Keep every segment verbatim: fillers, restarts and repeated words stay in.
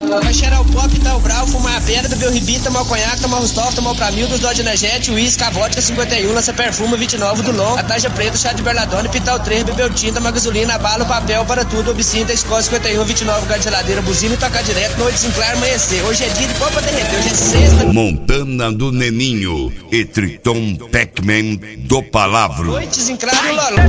Vai cheirar o pop, tá o brau, fumar a pedra, beber o ribi, tomar o conhaque, tomar o rustov, tomar o pramil, dos dó de energético, uísque, a vodka cinquenta e um, lança perfume, vinte e nove do long, a taja preta, chá de berladone, pitar o três, beber o tinta, uma gasolina, bala, o papel, para tudo, obsinta, escola cinquenta e um, vinte e nove, gás de geladeira, buzina e tocar direto, noite Sinclair, amanhecer. Hoje é dia de pó pra derreter, hoje é sexta. Montana do Neninho e Triton Pac-Man do Palavro. Noite Sinclair e Loló.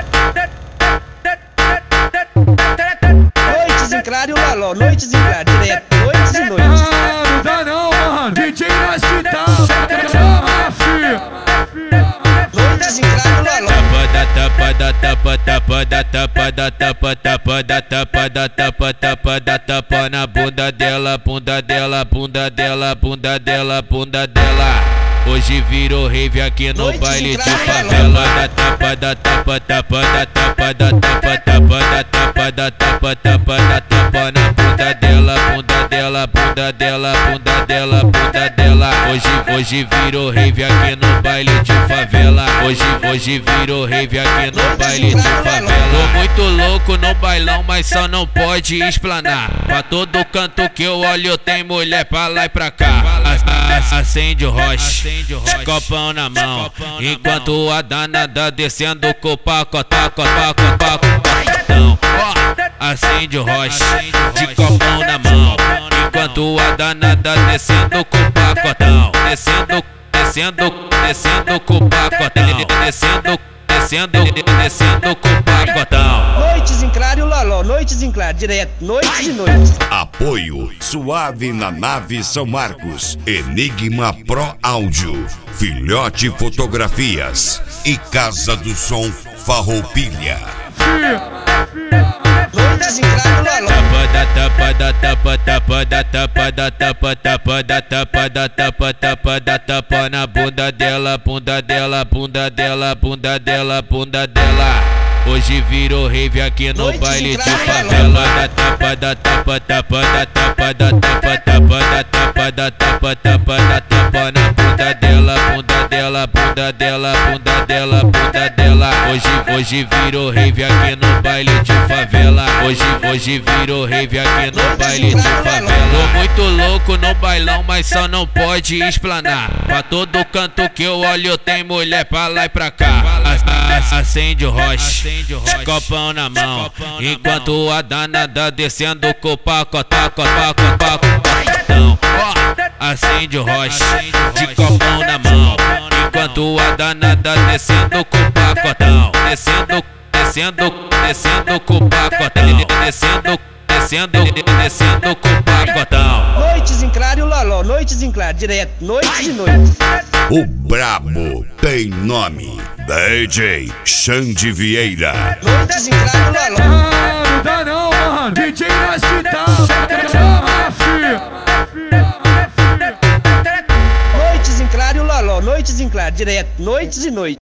Noite Sinclair e Loló, noite Sinclair, direto, noites e noites. Ah, não dá não, mano. D J na hospital, chama, filho. Noite Sinclair e Loló. Tapa da tapa tapa da tapa da tapa tapa da tapa da tapa tapa da tapa na bunda dela, bunda dela, bunda dela, bunda dela, bunda dela. Hoje virou rave aqui no baile de favela. Da tapa da tapa tapa da tapa da tapa tapa da tapa da tapa tapa da tapa na bunda dela, bunda dela, bunda dela, bunda dela, bunda dela. Hoje hoje virou rave aqui no baile de favela. Hoje hoje virou rave aqui no baile de favela. Tô muito louco no bailão, mas só não pode explanar. Pra todo canto que eu olho tem mulher pra lá e pra cá. Acende o roche, de copão na mão, enquanto a danada descendo com o pacotá, copacotá, copacotão. Acende o roche, de copão na mão, enquanto a danada descendo com o pacotão. Descendo, descendo, descendo com o pacotão. Descendo, descendo, descendo com o pacotão. Noite Sinclair e Loló, noite Sinclair, direto, noites e noites. Apoio Suave na Nave São Marcos, Enigma Pro Áudio, Filhote Fotografias e Casa do Som Farroupilha. Noite Sinclair e Loló. Tapa da tapa tapa da tapa da tapa tapa da tapa da tapa tapa da tapa na bunda dela, bunda dela, bunda dela, bunda dela, bunda dela. Hoje virou rave aqui no baile de favela. Da tapa da tapa tapa da tapa da tapa tapa da tapa da tapa tapa da tapa na bunda dela, bunda dela, bunda dela, bunda dela, bunda dela. Hoje hoje virou rave aqui no baile de favela. Hoje hoje virou rave aqui no baile de favela. Tô muito louco no bailão, mas só não pode explanar. Pra todo canto que eu olho tem mulher pra lá e pra cá. Acende o roche, de copão na mão, enquanto a danada descendo com o pacotá, copacotá, copacotão. Acende o roche, de copão na mão, enquanto a danada descendo com o pacotão. Descendo, descendo, descendo com o pacotão. Descendo, descendo, descendo com o pacotão. Noite Sinclair e Loló, noite Sinclair, direto, noites e noites. O Brabo tem nome, D J Xande Vieira. Noite Sinclair e Loló. Ah, não dá não, mano. D J na hospital, chama, filho. Noite Sinclair e Loló, noite Sinclair, direto, noites e noites.